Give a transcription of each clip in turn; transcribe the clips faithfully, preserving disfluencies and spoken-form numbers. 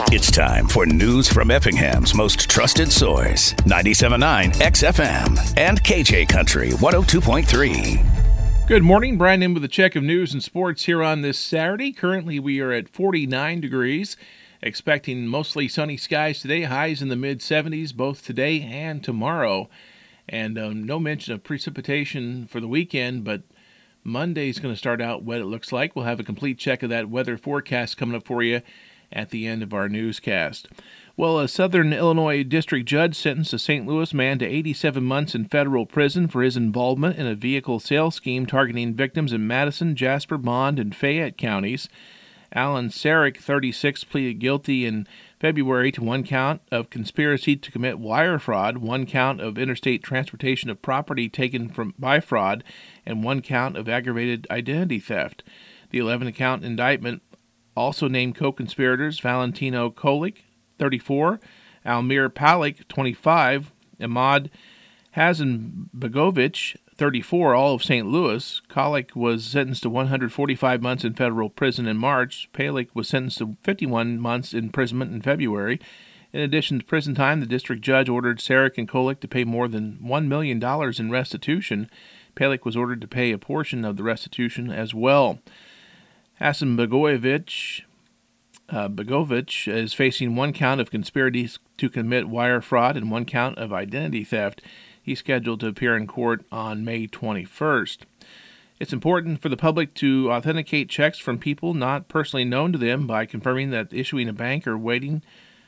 It's time for news from Effingham's most trusted source, ninety-seven point nine X F M and K J Country one oh two point three. Good morning, Brandon with a check of news and sports here on this Saturday. Currently we are at forty-nine degrees, expecting mostly sunny skies today, highs in the mid seventies both today and tomorrow. And um, no mention of precipitation for the weekend, but Monday's going to start out wet, it looks like. We'll have a complete check of that weather forecast coming up for you at the end of our newscast. Well, a Southern Illinois district judge sentenced a Saint Louis man to eighty-seven months in federal prison for his involvement in a vehicle sales scheme targeting victims in Madison, Jasper, Bond, and Fayette counties. Alan Sarek, thirty-six, pleaded guilty in February to one count of conspiracy to commit wire fraud, one count of interstate transportation of property taken from by fraud, and one count of aggravated identity theft. The eleven-count indictment also named co-conspirators Valentino Kolik, thirty-four, Almir Palik, twenty-five, Ahmad Hasanbegovich, thirty-four, all of Saint Louis. Kolik was sentenced to one hundred forty-five months in federal prison in March. Palik was sentenced to fifty-one months imprisonment in February. In addition to prison time, the district judge ordered Sarek and Kolik to pay more than one million dollars in restitution. Palik was ordered to pay a portion of the restitution as well. Hasanbegovich uh, Begovich is facing one count of conspiracy to commit wire fraud and one count of identity theft. He's scheduled to appear in court on May twenty-first. It's important for the public to authenticate checks from people not personally known to them by confirming that issuing a bank or waiting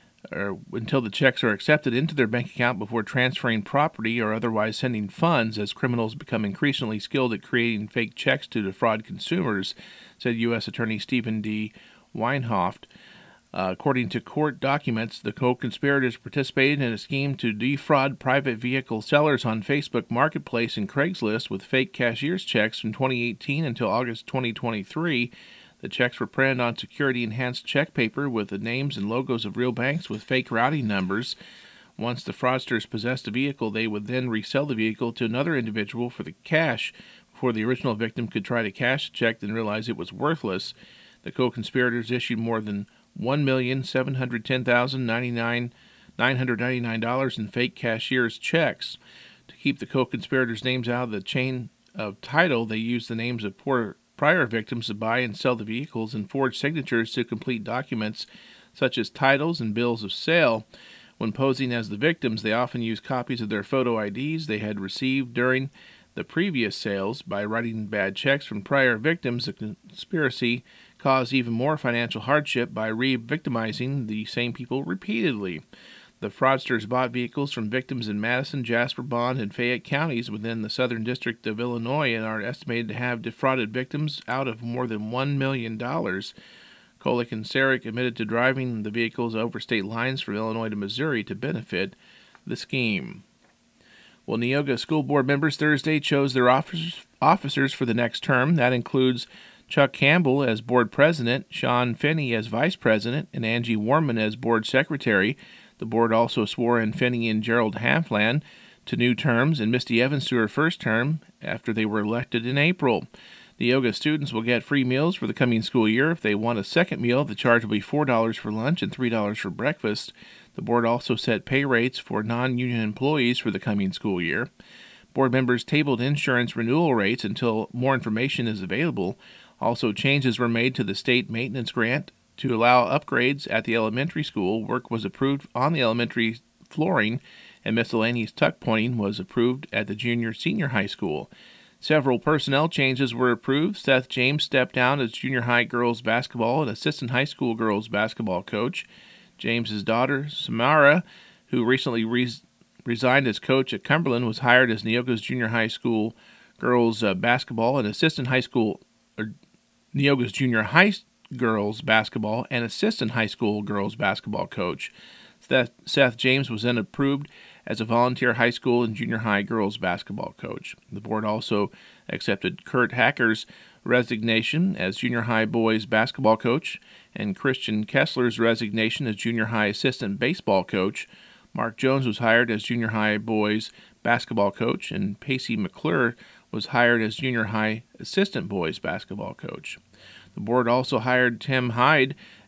or until the checks are accepted into their bank account before transferring property or otherwise sending funds, as criminals become increasingly skilled at creating fake checks to defraud consumers, said U S Attorney Stephen D. Weinhoft. Uh, according to court documents, the co-conspirators participated in a scheme to defraud private vehicle sellers on Facebook Marketplace and Craigslist with fake cashier's checks from twenty eighteen until August twenty twenty-three. The checks were printed on security-enhanced check paper with the names and logos of real banks with fake routing numbers. Once the fraudsters possessed the vehicle, they would then resell the vehicle to another individual for the cash before the original victim could try to cash the check and realize it was worthless. The co-conspirators issued more than one million seven hundred ten thousand nine hundred ninety-nine dollars in fake cashier's checks. To keep the co-conspirators' names out of the chain of title, they used the names of poor prior victims to buy and sell the vehicles and forge signatures to complete documents such as titles and bills of sale. When posing as the victims, they often used copies of their photo I Ds they had received during the previous sales. By writing bad checks from prior victims, the conspiracy caused even more financial hardship by re-victimizing the same people repeatedly. The fraudsters bought vehicles from victims in Madison, Jasper, Bond, and Fayette counties within the Southern District of Illinois and are estimated to have defrauded victims out of more than one million dollars. Kolik and Sarek admitted to driving the vehicles over state lines from Illinois to Missouri to benefit the scheme. Well, Neoga School Board members Thursday chose their officers, officers for the next term. That includes Chuck Campbell as board president, Sean Finney as vice president, and Angie Warman as board secretary. The board also swore in Finney and Gerald Hanfland to new terms and Misty Evans to her first term after they were elected in April. The yoga students will get free meals for the coming school year. If they want a second meal, the charge will be four dollars for lunch and three dollars for breakfast. The board also set pay rates for non-union employees for the coming school year. Board members tabled insurance renewal rates until more information is available. Also, changes were made to the state maintenance grant to allow upgrades at the elementary school. Work was approved on the elementary flooring, and miscellaneous tuck pointing was approved at the junior-senior high school. Several personnel changes were approved. Seth James stepped down as junior high girls basketball and assistant high school girls basketball coach. James's daughter, Samara, who recently res- resigned as coach at Cumberland, was hired as Neoga's junior high school girls uh, basketball and assistant high school, or Neoga's junior high girls basketball and assistant high school girls basketball coach. Seth, Seth James was then approved as a volunteer high school and junior high girls basketball coach. The board also accepted Kurt Hacker's resignation as junior high boys basketball coach and Christian Kessler's resignation as junior high assistant baseball coach. Mark Jones was hired as junior high boys basketball coach, and Pacey McClure was hired as junior high assistant boys basketball coach. The board also hired Tim Hyde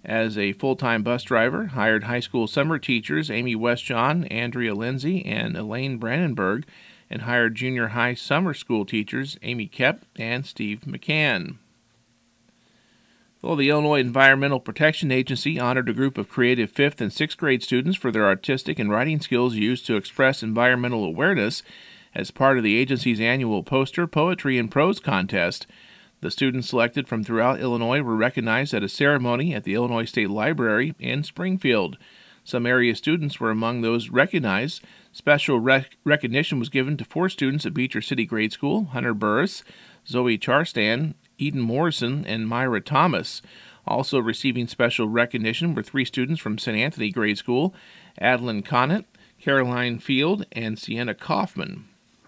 as a full-time bus driver, hired high school summer teachers Amy Westjohn, Andrea Lindsay, and Elaine Brandenburg, and hired junior high summer school teachers Amy Kep and Steve McCann. Well, the Illinois Environmental Protection Agency honored a group of creative fifth and sixth grade students for their artistic and writing skills used to express environmental awareness as part of the agency's annual poster, poetry, and prose contest. The students selected from throughout Illinois were recognized at a ceremony at the Illinois State Library in Springfield. Some area students were among those recognized. Special rec- recognition was given to four students at Beecher City Grade School: Hunter Burris, Zoe Charstan, Eden Morrison, and Myra Thomas. Also receiving special recognition were three students from Saint Anthony Grade School: Adeline Connett, Caroline Field, and Sienna Kaufman.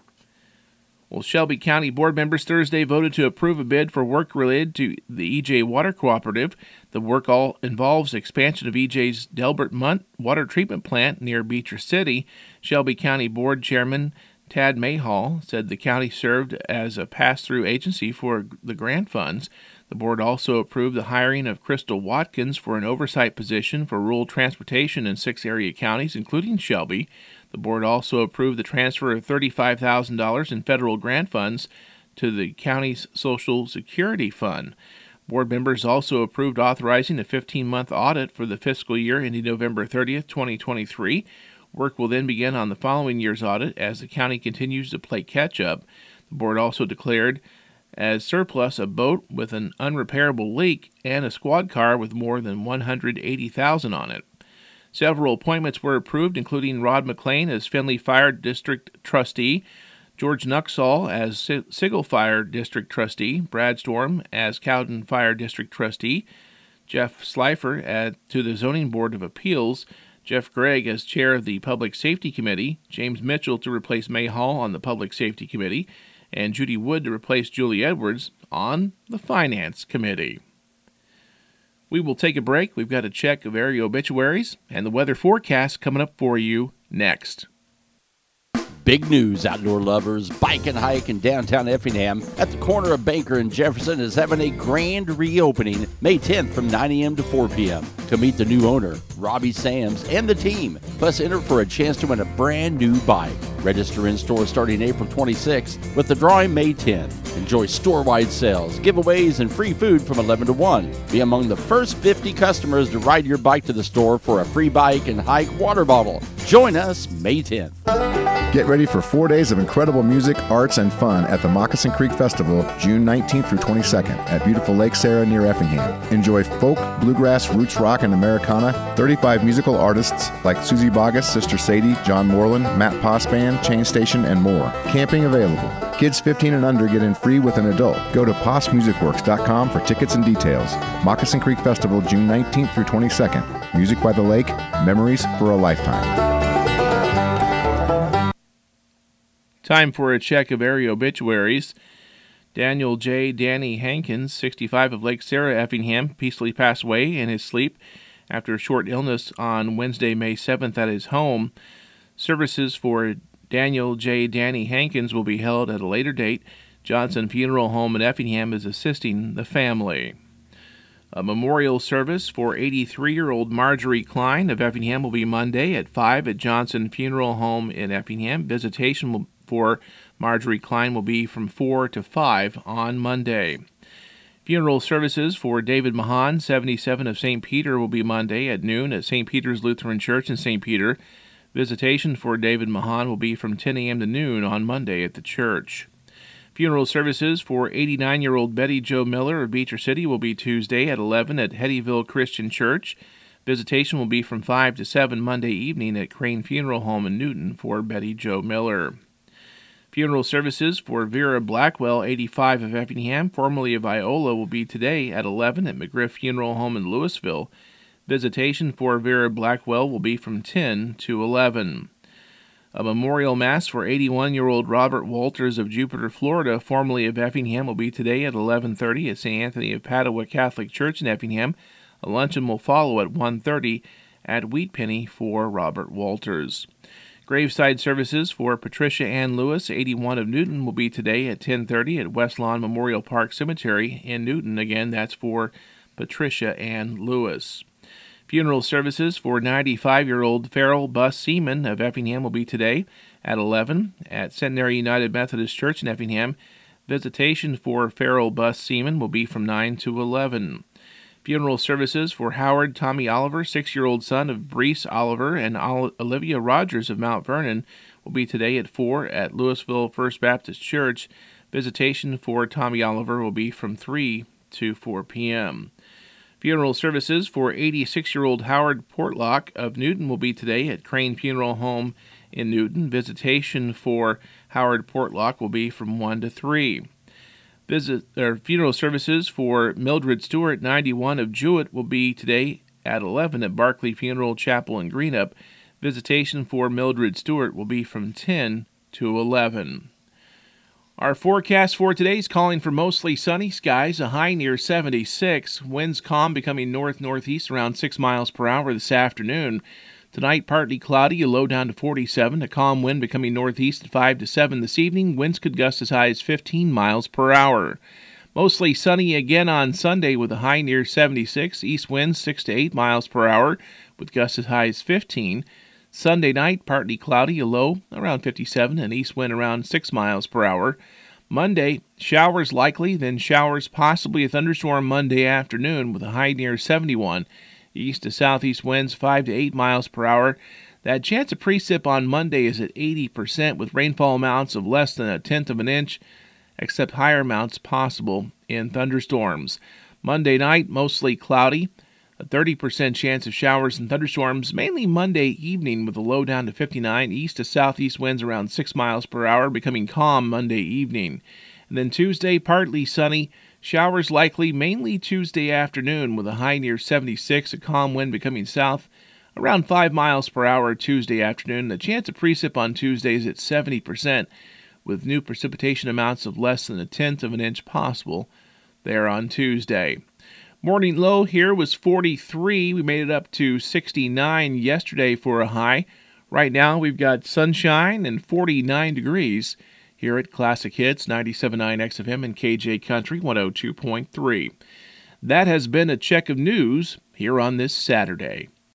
Well, Shelby County board members Thursday voted to approve a bid for work related to the E J Water Cooperative. The work all involves expansion of E J's Delbert Munt water treatment plant near Beecher City. Shelby County Board Chairman Tad Mayhall said the county served as a pass-through agency for the grant funds. The board also approved the hiring of Crystal Watkins for an oversight position for rural transportation in six area counties, including Shelby. The board also approved the transfer of thirty-five thousand dollars in federal grant funds to the county's Social Security Fund. Board members also approved authorizing a fifteen-month audit for the fiscal year ending November thirtieth, twenty twenty-three. Work will then begin on the following year's audit as the county continues to play catch-up. The board also declared as surplus a boat with an unrepairable leak and a squad car with more than one hundred eighty thousand dollars on it. Several appointments were approved, including Rod McLean as Findlay Fire District Trustee, George Nuxall as Sigel Fire District Trustee, Brad Storm as Cowden Fire District Trustee, Jeff Slifer at, to the Zoning Board of Appeals, Jeff Gregg as Chair of the Public Safety Committee, James Mitchell to replace May Hall on the Public Safety Committee, and Judy Wood to replace Julie Edwards on the Finance Committee. We will take a break. We've got a check of area obituaries and the weather forecast coming up for you next. Big news, outdoor lovers. Bike and Hike in downtown Effingham at the corner of Baker and Jefferson is having a grand reopening May tenth from nine a.m. to four p.m. to meet the new owner, Robbie Sams, and the team. Plus, enter for a chance to win a brand new bike. Register in store starting April twenty-sixth with the drawing May tenth. Enjoy store-wide sales, giveaways, and free food from eleven to one. Be among the first fifty customers to ride your bike to the store for a free Bike and Hike water bottle. Join us May tenth. Get ready for four days of incredible music, arts, and fun at the Moccasin Creek Festival, June nineteenth through twenty-second at beautiful Lake Sarah near Effingham. Enjoy folk, bluegrass, roots rock, and Americana. thirty-five musical artists like Susie Boggess, Sister Sadie, John Moreland, Matt Poss Band, Chain Station, and more. Camping available. Kids fifteen and under get in free with an adult. Go to poss music works dot com for tickets and details. Moccasin Creek Festival, June nineteenth through twenty-second. Music by the lake, memories for a lifetime. Time for a check of area obituaries. Daniel J. Danny Hankins, sixty-five, of Lake Sarah, Effingham, peacefully passed away in his sleep after a short illness on Wednesday, May seventh at his home. Services for Daniel J. Danny Hankins will be held at a later date. Johnson Funeral Home in Effingham is assisting the family. A memorial service for eighty-three-year-old Marjorie Klein of Effingham will be Monday at five at Johnson Funeral Home in Effingham. Visitation will for Marjorie Klein will be from four to five on Monday. Funeral services for David Mahan, seventy-seven, of Saint Peter, will be Monday at noon at Saint Peter's Lutheran Church in Saint Peter. Visitation for David Mahan will be from ten a.m. to noon on Monday at the church. Funeral services for eighty-nine-year-old Betty Jo Miller of Beecher City will be Tuesday at eleven at Hettyville Christian Church. Visitation will be from five to seven Monday evening at Crane Funeral Home in Newton for Betty Jo Miller. Funeral services for Vera Blackwell, eighty-five, of Effingham, formerly of Iola, will be today at eleven at McGriff Funeral Home in Louisville. Visitation for Vera Blackwell will be from ten to eleven. A memorial mass for eighty-one-year-old Robert Walters of Jupiter, Florida, formerly of Effingham, will be today at eleven thirty at Saint Anthony of Padua Catholic Church in Effingham. A luncheon will follow at one thirty at Wheat Penny for Robert Walters. Graveside services for Patricia Ann Lewis, eighty-one, of Newton, will be today at ten thirty at West Lawn Memorial Park Cemetery in Newton. Again, that's for Patricia Ann Lewis. Funeral services for ninety-five-year-old Farrell Bus Seaman of Effingham will be today at eleven at Centenary United Methodist Church in Effingham. Visitation for Farrell Bus Seaman will be from nine to eleven. Funeral services for Howard Tommy Oliver, six-year-old son of Brees Oliver and Olivia Rogers of Mount Vernon, will be today at four at Louisville First Baptist Church. Visitation for Tommy Oliver will be from three to four p.m. Funeral services for eighty-six-year-old Howard Portlock of Newton will be today at Crane Funeral Home in Newton. Visitation for Howard Portlock will be from one to three. Visit or funeral services for Mildred Stewart, ninety-one of Jewett, will be today at eleven at Barclay Funeral Chapel in Greenup. Visitation for Mildred Stewart will be from ten to eleven. Our forecast for today is calling for mostly sunny skies, a high near seventy-six, winds calm becoming north-northeast around six miles per hour this afternoon. Tonight, partly cloudy, a low down to forty-seven, a calm wind becoming northeast at five to seven this evening. Winds could gust as high as fifteen miles per hour. Mostly sunny again on Sunday with a high near seventy-six, east winds six to eight miles per hour with gusts as high as fifteen. Sunday night, partly cloudy, a low around fifty-seven, and east wind around six miles per hour. Monday, showers likely, then showers possibly a thunderstorm Monday afternoon with a high near seventy-one. East to southeast winds five to eight miles per hour. That chance of precip on Monday is at eighty percent with rainfall amounts of less than a tenth of an inch, except higher amounts possible in thunderstorms. Monday night, mostly cloudy. A thirty percent chance of showers and thunderstorms, mainly Monday evening with a low down to fifty-nine. East to southeast winds around six miles per hour, becoming calm Monday evening. And then Tuesday, partly sunny. Showers likely mainly Tuesday afternoon with a high near seventy-six, a calm wind becoming south around five miles per hour Tuesday afternoon. The chance of precip on Tuesday is at seventy percent with new precipitation amounts of less than a tenth of an inch possible there on Tuesday. Morning low here was forty-three. We made it up to sixty-nine yesterday for a high. Right now we've got sunshine and forty-nine degrees here at Classic Hits ninety-seven point nine X F M and K J Country one oh two point three. That has been a check of news here on this Saturday.